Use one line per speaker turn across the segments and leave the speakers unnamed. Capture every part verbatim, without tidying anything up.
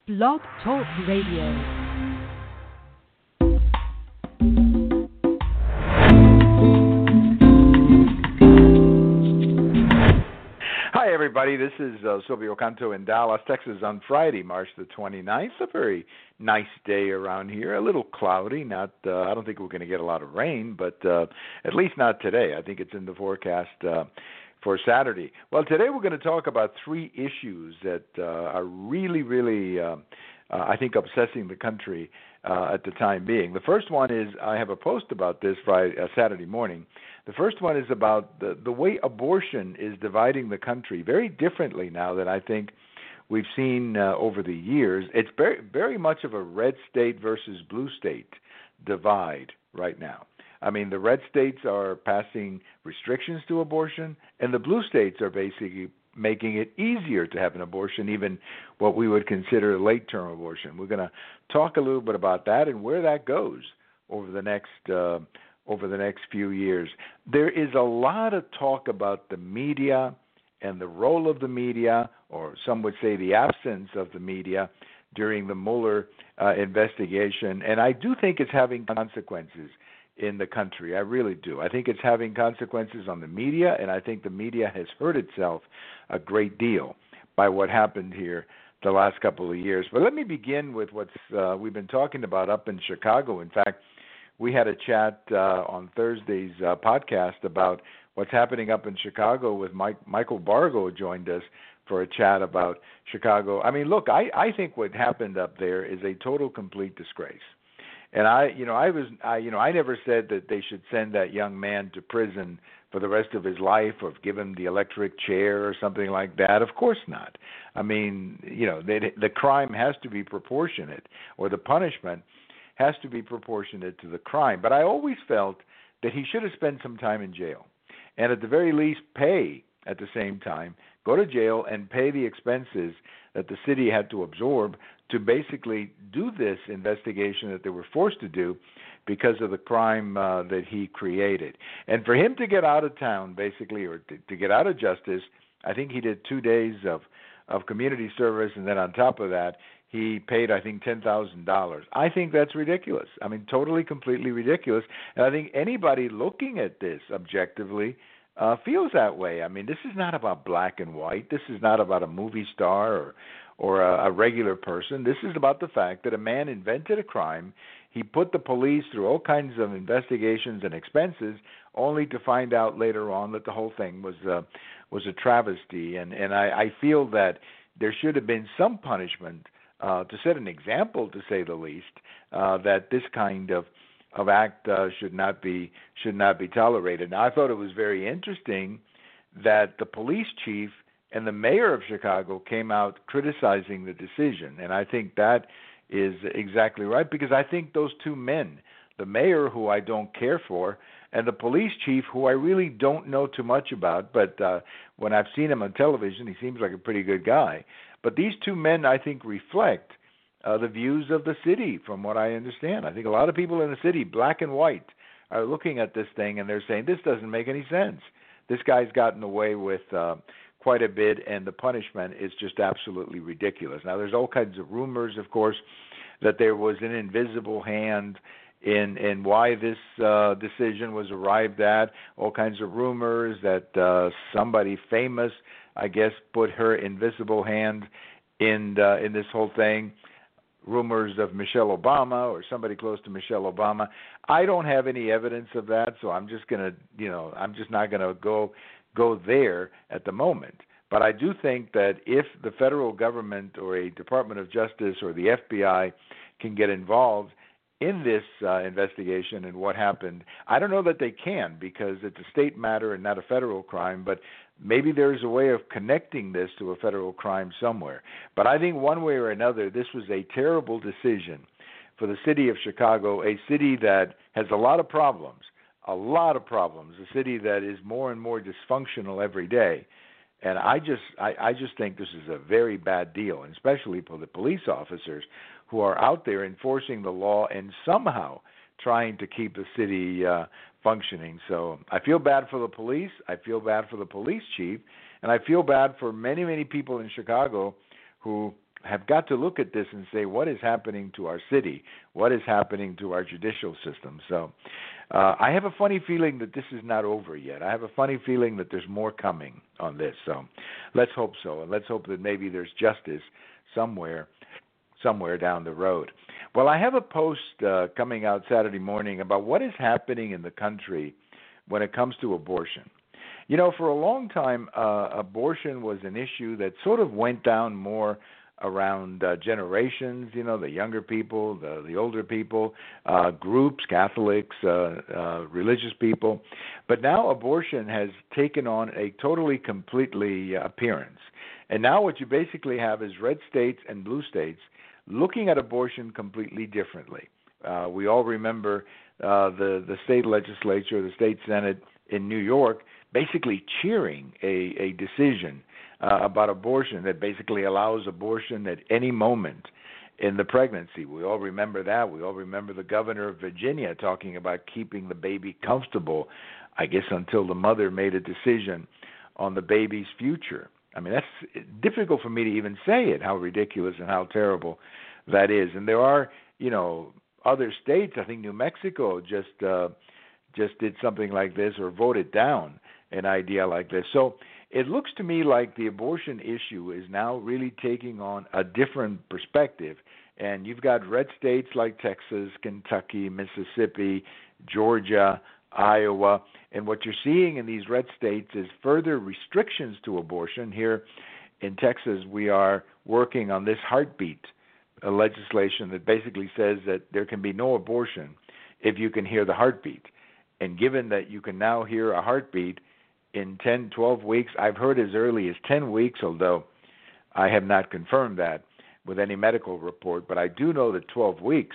Blog Talk Radio.
Hi, everybody. This is uh, Silvio Canto in Dallas, Texas on Friday, March the twenty-ninth. A very nice day around here. A little cloudy. Not. Uh, I don't think we're going to get a lot of rain, but uh, at least not today. I think it's in the forecast uh, for Saturday. Well, today we're going to talk about three issues that uh, are really, really, uh, uh, I think, obsessing the country uh, at the time being. The first one is, I have a post about this Friday, uh, Saturday morning. The first one is about the, the way abortion is dividing the country very differently now than I think we've seen uh, over the years. It's very, very much of a red state versus blue state divide right now. I mean, the red states are passing restrictions to abortion, and the blue states are basically making it easier to have an abortion, even what we would consider late-term abortion. We're going to talk a little bit about that and where that goes over the next uh, over the next few years. There is a lot of talk about the media and the role of the media, or some would say the absence of the media, during the Mueller uh, investigation, and I do think it's having consequences in the country. I really do. I think it's having consequences on the media, and I think the media has hurt itself a great deal by what happened here the last couple of years. But let me begin with what's uh, we've been talking about up in Chicago. In fact, we had a chat uh, on Thursday's uh, podcast about what's happening up in Chicago with Mike, Michael Bargo joined us for a chat about Chicago. I mean, look, I, I think what happened up there is a total, complete disgrace. And I, you know, I was, I, you know, I never said that they should send that young man to prison for the rest of his life, or give him the electric chair or something like that. Of course not. I mean, you know, they, the crime has to be proportionate, or the punishment has to be proportionate to the crime. But I always felt that he should have spent some time in jail, and at the very least pay at the same time, go to jail and pay the expenses that the city had to absorb to basically do this investigation that they were forced to do because of the crime uh, that he created. And for him to get out of town, basically, or to, to get out of justice, I think he did two days of, of community service, and then on top of that, he paid, I think, ten thousand dollars. I think that's ridiculous. I mean, totally, completely ridiculous. And I think anybody looking at this objectively uh, feels that way. I mean, this is not about black and white. This is not about a movie star or or a, a regular person. This is about the fact that a man invented a crime. He put the police through all kinds of investigations and expenses, only to find out later on that the whole thing was uh, was a travesty. And, and I, I feel that there should have been some punishment uh, to set an example, to say the least, uh, that this kind of of act uh, should not be should not be tolerated. Now, I thought it was very interesting that the police chief and the mayor of Chicago came out criticizing the decision, and I think that is exactly right, because I think those two men, the mayor, who I don't care for, and the police chief, who I really don't know too much about, but uh, when I've seen him on television, he seems like a pretty good guy. But these two men, I think, reflect uh, the views of the city, from what I understand. I think a lot of people in the city, black and white, are looking at this thing, and they're saying, this doesn't make any sense. This guy's gotten away with uh, quite a bit, and the punishment is just absolutely ridiculous. Now, there's all kinds of rumors, of course, that there was an invisible hand in in why this uh, decision was arrived at, all kinds of rumors that uh, somebody famous, I guess, put her invisible hand in uh, in this whole thing. Rumors of Michelle Obama or somebody close to Michelle Obama. I don't have any evidence of that, so I'm just gonna, you know, I'm just not gonna go go there at the moment. But I do think that if the federal government or a Department of Justice or the F B I can get involved in this uh, investigation and what happened, I don't know that they can, because it's a state matter and not a federal crime, but maybe there's a way of connecting this to a federal crime somewhere. But I think one way or another, this was a terrible decision for the city of Chicago, a city that has a lot of problems, a lot of problems, a city that is more and more dysfunctional every day. And I just I, I just think this is a very bad deal, and especially for the police officers who are out there enforcing the law and somehow trying to keep the city uh, functioning. So I feel bad for the police. I feel bad for the police chief. And I feel bad for many, many people in Chicago who have got to look at this and say, what is happening to our city? What is happening to our judicial system? So uh, I have a funny feeling that this is not over yet. I have a funny feeling that there's more coming on this. So let's hope so. And let's hope that maybe there's justice somewhere, somewhere down the road. Well, I have a post uh, coming out Saturday morning about what is happening in the country when it comes to abortion. You know, for a long time, uh, abortion was an issue that sort of went down more around uh, generations, you know, the younger people, the, the older people, uh, groups, Catholics, uh, uh, religious people. But now abortion has taken on a totally, completely uh, appearance. And now what you basically have is red states and blue states looking at abortion completely differently. Uh, we all remember uh, the, the state legislature, the state Senate in New York, basically cheering a, a decision uh, about abortion that basically allows abortion at any moment in the pregnancy. We all remember that. We all remember the governor of Virginia talking about keeping the baby comfortable, I guess until the mother made a decision on the baby's future. I mean, that's difficult for me to even say it, how ridiculous and how terrible that is. And there are, you know, other states, I think New Mexico just uh, just did something like this or voted down an idea like this. So it looks to me like the abortion issue is now really taking on a different perspective. And you've got red states like Texas, Kentucky, Mississippi, Georgia, Iowa. And what you're seeing in these red states is further restrictions to abortion. Here in Texas, we are working on this heartbeat uh, legislation that basically says that there can be no abortion if you can hear the heartbeat. And given that you can now hear a heartbeat in ten, twelve weeks, I've heard as early as ten weeks, although I have not confirmed that with any medical report, but I do know that twelve weeks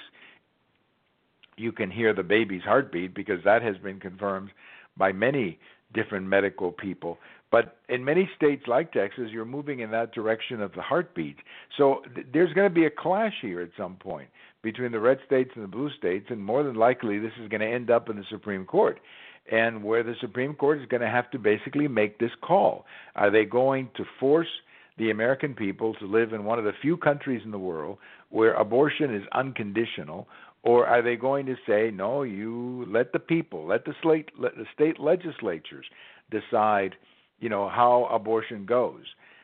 you can hear the baby's heartbeat because that has been confirmed by many different medical people. But in many states like Texas, you're moving in that direction of the heartbeat. So th- there's going to be a clash here at some point between the red states and the blue states, and more than likely this is going to end up in the Supreme Court, and where the Supreme Court is going to have to basically make this call. Are they going to force the American people to live in one of the few countries in the world where abortion is unconditional, or are they going to say, no, you let the people, let the state, let the state legislatures decide, you know, how abortion goes?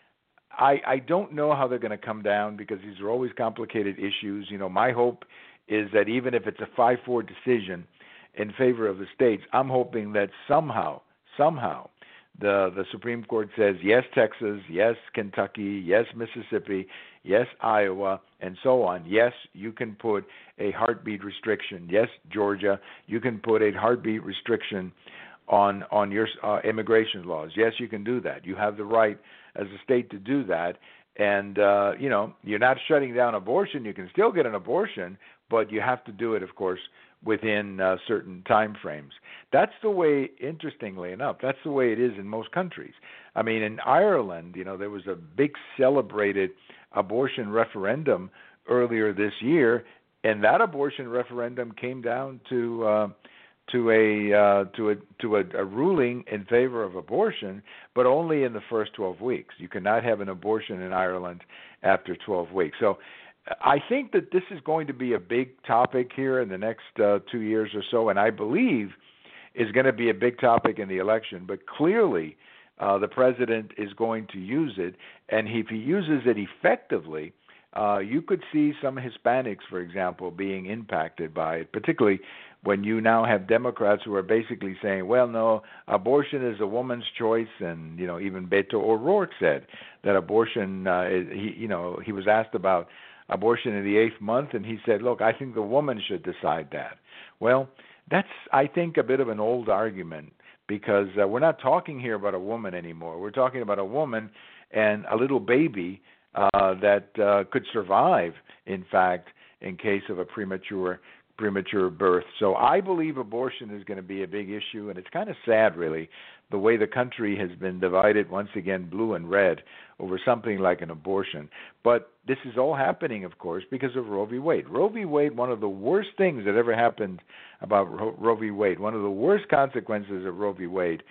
I, I don't know how they're going to come down because these are always complicated issues. You know, my hope is that even if it's a five four decision in favor of the states, I'm hoping that somehow, somehow, the the Supreme Court says, yes, Texas, yes, Kentucky, yes, Mississippi, yes, Iowa, and so on. Yes, you can put a heartbeat restriction. Yes, Georgia, you can put a heartbeat restriction on on your uh, immigration laws. Yes, you can do that. You have the right as a state to do that. And, uh, you know, you're not shutting down abortion. You can still get an abortion, but you have to do it, of course, within uh, certain time frames. That's the way, interestingly enough, that's the way it is in most countries. I mean, in Ireland, you know, there was a big celebrated abortion referendum earlier this year, and that abortion referendum came down to uh, to a uh, to a to a, a ruling in favor of abortion, but only in the first twelve weeks. You cannot have an abortion in Ireland after twelve weeks. So I think that this is going to be a big topic here in the next uh, two years or so, and I believe is going to be a big topic in the election. But clearly, uh, the president is going to use it, and if he uses it effectively, uh, you could see some Hispanics, for example, being impacted by it, particularly when you now have Democrats who are basically saying, well, no, abortion is a woman's choice, and, you know, even Beto O'Rourke said that abortion, uh, he, you know, he was asked about abortion in the eighth month, and he said, look, I think the woman should decide that. Well, that's, I think, a bit of an old argument because uh, we're not talking here about a woman anymore. We're talking about a woman and a little baby uh, that uh, could survive, in fact, in case of a premature premature birth. So I believe abortion is going to be a big issue, and it's kind of sad, really, the way the country has been divided, once again, blue and red, over something like an abortion. But this is all happening, of course, because of Roe v. Wade. Roe v. Wade, one of the worst things that ever happened about Roe, Roe v. Wade, one of the worst consequences of Roe v. Wade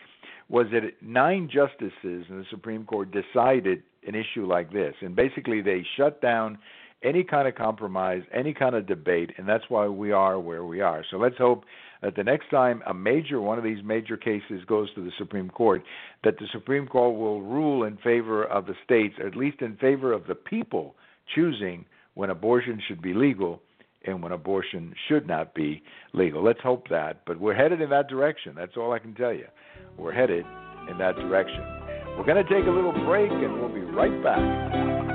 was that nine justices in the Supreme Court decided an issue like this. And basically they shut down any kind of compromise, any kind of debate, and that's why we are where we are. So let's hope that the next time a major, one of these major cases goes to the Supreme Court, that the Supreme Court will rule in favor of the states, or at least in favor of the people choosing when abortion should be legal and when abortion should not be legal. Let's hope that. But we're headed in that direction. That's all I can tell you. We're headed in that direction. We're going to take a little break, and we'll be right back.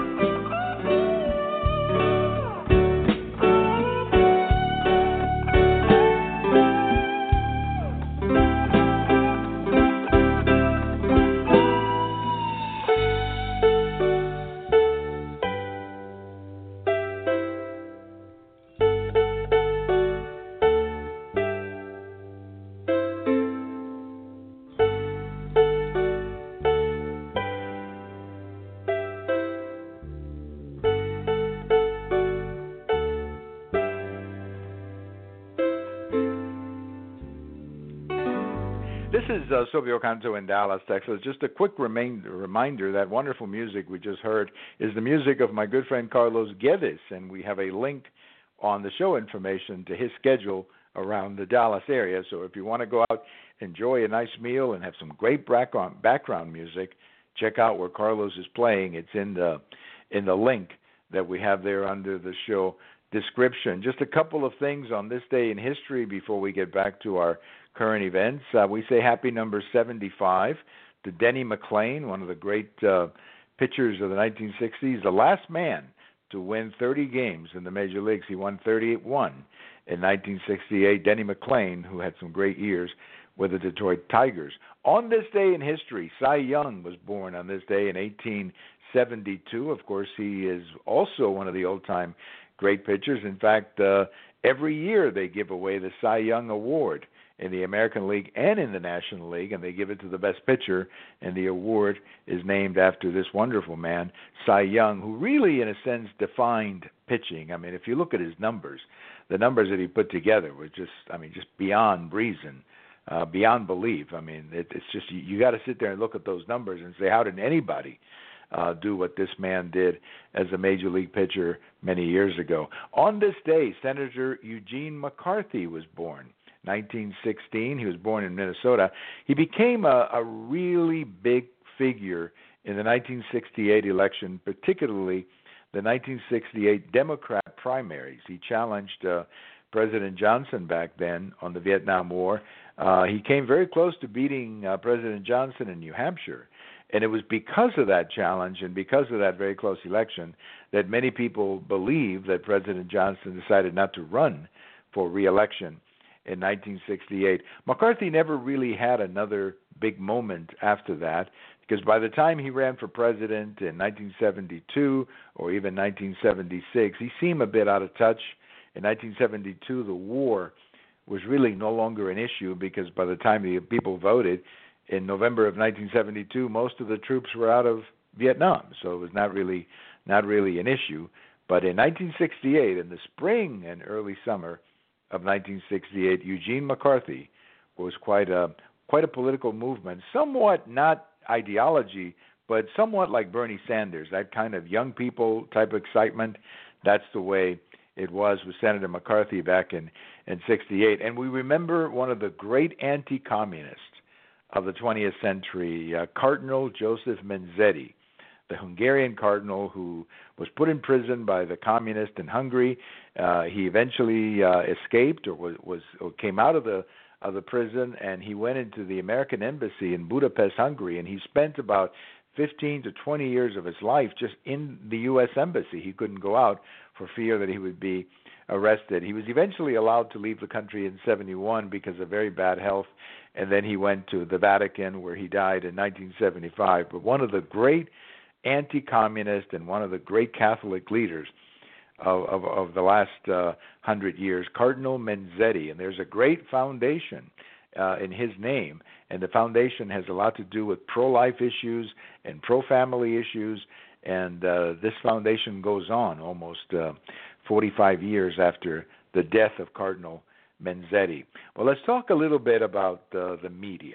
This is uh, Silvio Canto in Dallas, Texas. Just a quick remain, reminder that wonderful music we just heard is the music of my good friend Carlos Guedes, and we have a link on the show information to his schedule around the Dallas area. So if you want to go out, enjoy a nice meal, and have some great background, background music, check out where Carlos is playing. It's in the in the link that we have there under the show description. Just a couple of things on this day in history before we get back to our current events. Uh, we say happy number seventy-five to Denny McLain, one of the great uh, pitchers of the nineteen sixties, the last man to win thirty games in the major leagues. He won thirty-eight one in nineteen sixty-eight. Denny McLain, who had some great years with the Detroit Tigers. On this day in history, Cy Young was born on this day in eighteen seventy-two. Of course, he is also one of the old-time great pitchers. In fact, uh, every year they give away the Cy Young Award in the American League and in the National League, and they give it to the best pitcher, and the award is named after this wonderful man, Cy Young, who really, in a sense, defined pitching. I mean, if you look at his numbers, the numbers that he put together were just, I mean, just beyond reason, uh, beyond belief. I mean, it, it's just, you, you got to sit there and look at those numbers and say, how did anybody uh, do what this man did as a major league pitcher many years ago? On this day, Senator Eugene McCarthy was born. nineteen sixteen, he was born in Minnesota. He became a, a really big figure in the nineteen sixty-eight election, particularly the nineteen sixty-eight Democrat primaries. He challenged uh, President Johnson back then on the Vietnam War. Uh, he came very close to beating uh, President Johnson in New Hampshire. And it was because of that challenge and because of that very close election that many people believe that President Johnson decided not to run for re-election in nineteen sixty-eight. McCarthy never really had another big moment after that, because by the time he ran for president in nineteen seventy-two or even nineteen seventy-six, he seemed a bit out of touch. In nineteen seventy-two, the war was really no longer an issue, because by the time the people voted in November of nineteen seventy-two, most of the troops were out of Vietnam, so it was not really not really an issue. But in nineteen sixty-eight, in the spring and early summer of nineteen sixty-eight, Eugene McCarthy was quite a quite a political movement, somewhat not ideology, but somewhat like Bernie Sanders, that kind of young people type of excitement. That's the way it was with Senator McCarthy back in, in sixty-eight. And we remember one of the great anti-communists of the twentieth century, uh, Cardinal Joseph Menzetti, the Hungarian cardinal who was put in prison by the communists in Hungary. Uh, he eventually uh, escaped or was, was or came out of the of the prison, and he went into the American embassy in Budapest, Hungary, and he spent about fifteen to twenty years of his life just in the U S embassy. He couldn't go out for fear that he would be arrested. He was eventually allowed to leave the country in seventy-one because of very bad health, and then he went to the Vatican, where he died in nineteen seventy-five. But one of the great anti-communist and one of the great Catholic leaders of, of, of the last uh, hundred years, Cardinal Menzetti, and there's a great foundation uh, in his name, and the foundation has a lot to do with pro-life issues and pro-family issues, and uh, this foundation goes on almost uh, forty-five years after the death of Cardinal Menzetti. Well, let's talk a little bit about uh, the media.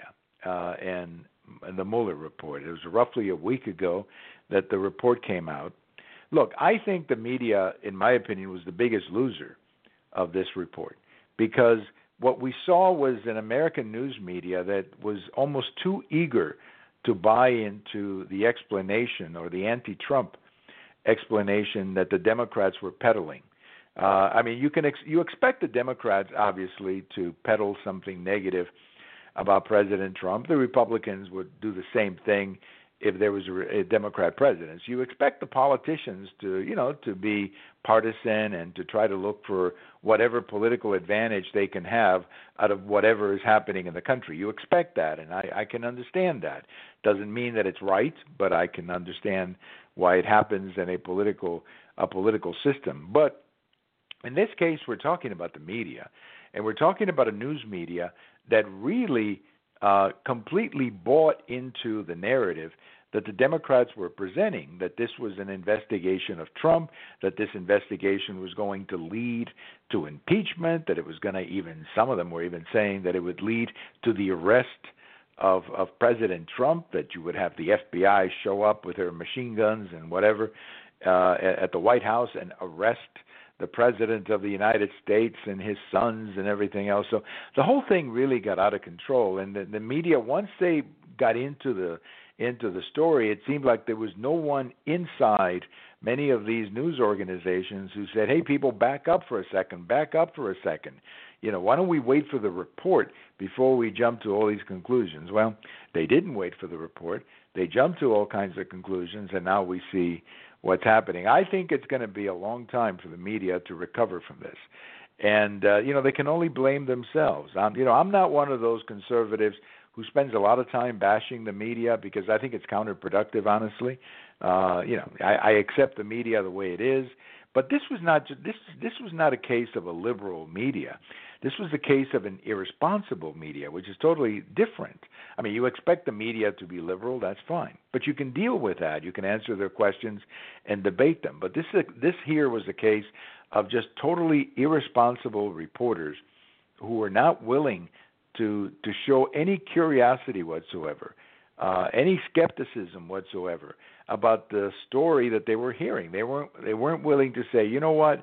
uh, and, and the Mueller report. It was roughly a week ago that the report came out. Look, I think the media, in my opinion, was the biggest loser of this report, because what we saw was an American news media that was almost too eager to buy into the explanation or the anti-Trump explanation that the Democrats were peddling. Uh, I mean, you can ex- you expect the Democrats, obviously, to peddle something negative about President Trump. The Republicans would do the same thing if there was a, a Democrat president. So you expect the politicians to, you know, to be partisan and to try to look for whatever political advantage they can have out of whatever is happening in the country. You expect that, and I, I can understand that. Doesn't mean that it's right, but I can understand why it happens in a political a political system. But in this case, we're talking about the media, and we're talking about a news media that really uh, completely bought into the narrative that the Democrats were presenting, that this was an investigation of Trump, that this investigation was going to lead to impeachment, that it was going to even, some of them were even saying that it would lead to the arrest of, of President Trump, that you would have the F B I show up with their machine guns and whatever uh, at the White House and arrest the President of the United States and his sons and everything else. So the whole thing really got out of control. And the, the media, once they got into the into the story, it seemed like there was no one inside many of these news organizations who said, hey, people, back up for a second, back up for a second. You know, why don't we wait for the report before we jump to all these conclusions? Well, they didn't wait for the report. They jumped to all kinds of conclusions, and now we see what's happening. I think it's going to be a long time for the media to recover from this. And, uh, you know, they can only blame themselves. I'm, you know, I'm not one of those conservatives who spends a lot of time bashing the media because I think it's counterproductive, honestly. Uh, you know, I, I accept the media the way it is. But this was not this this was not a case of a liberal media. This was a case of an irresponsible media, which is totally different. I mean, you expect the media to be liberal, that's fine. But you can deal with that. You can answer their questions and debate them. But this this here was a case of just totally irresponsible reporters who were not willing to to show any curiosity whatsoever, uh, any skepticism whatsoever about the story that they were hearing. They weren't they weren't willing to say, you know what,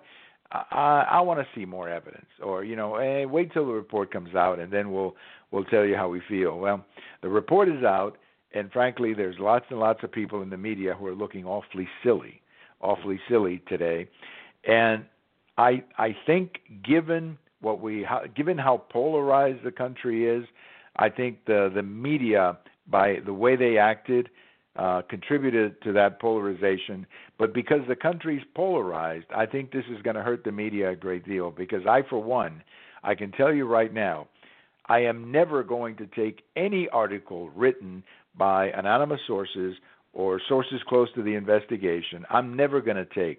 I, I want to see more evidence, or you know, hey, wait till the report comes out and then we'll we'll tell you how we feel. Well, the report is out, and frankly, there's lots and lots of people in the media who are looking awfully silly, awfully silly today, and I I think given what we how, given how polarized the country is, I think the the media, by the way they acted, Uh, contributed to that polarization. But because the country's polarized, I think this is going to hurt the media a great deal, because I, for one, I can tell you right now, I am never going to take any article written by anonymous sources or sources close to the investigation. I'm never going to take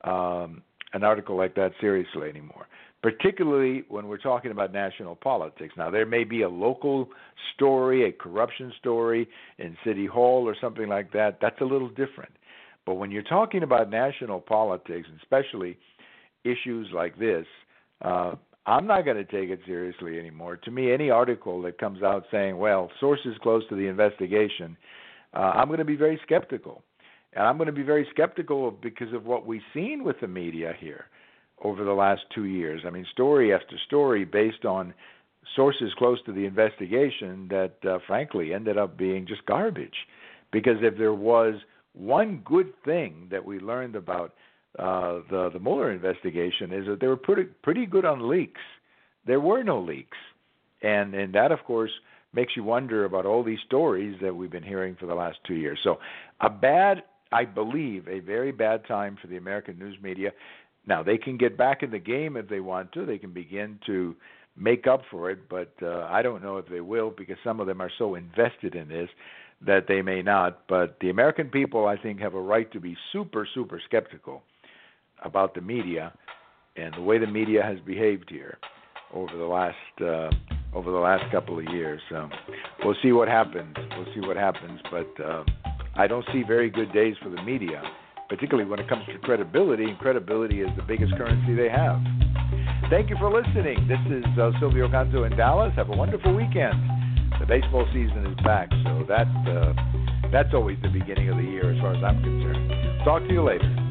um, an article like that seriously anymore, particularly when we're talking about national politics. Now, there may be a local story, a corruption story in City Hall or something like that. That's a little different. But when you're talking about national politics, and especially issues like this, uh, I'm not going to take it seriously anymore. To me, any article that comes out saying, well, sources close to the investigation, uh, I'm going to be very skeptical. And I'm going to be very skeptical because of what we've seen with the media here over the last two years. I mean, story after story based on sources close to the investigation that, uh, frankly, ended up being just garbage. Because if there was one good thing that we learned about uh, the, the Mueller investigation, is that they were pretty, pretty good on leaks. There were no leaks. And, and that, of course, makes you wonder about all these stories that we've been hearing for the last two years. So a bad, I believe, a very bad time for the American news media. Now, they can get back in the game if they want to. They can begin to make up for it, but uh, I don't know if they will, because some of them are so invested in this that they may not. But the American people, I think, have a right to be super, super skeptical about the media and the way the media has behaved here over the last uh, over the last couple of years. So we'll see what happens. We'll see what happens, but uh, I don't see very good days for the media, particularly when it comes to credibility, and credibility is the biggest currency they have. Thank you for listening. This is uh, Silvio Canto in Dallas. Have a wonderful weekend. The baseball season is back, so that uh, that's always the beginning of the year as far as I'm concerned. Talk to you later.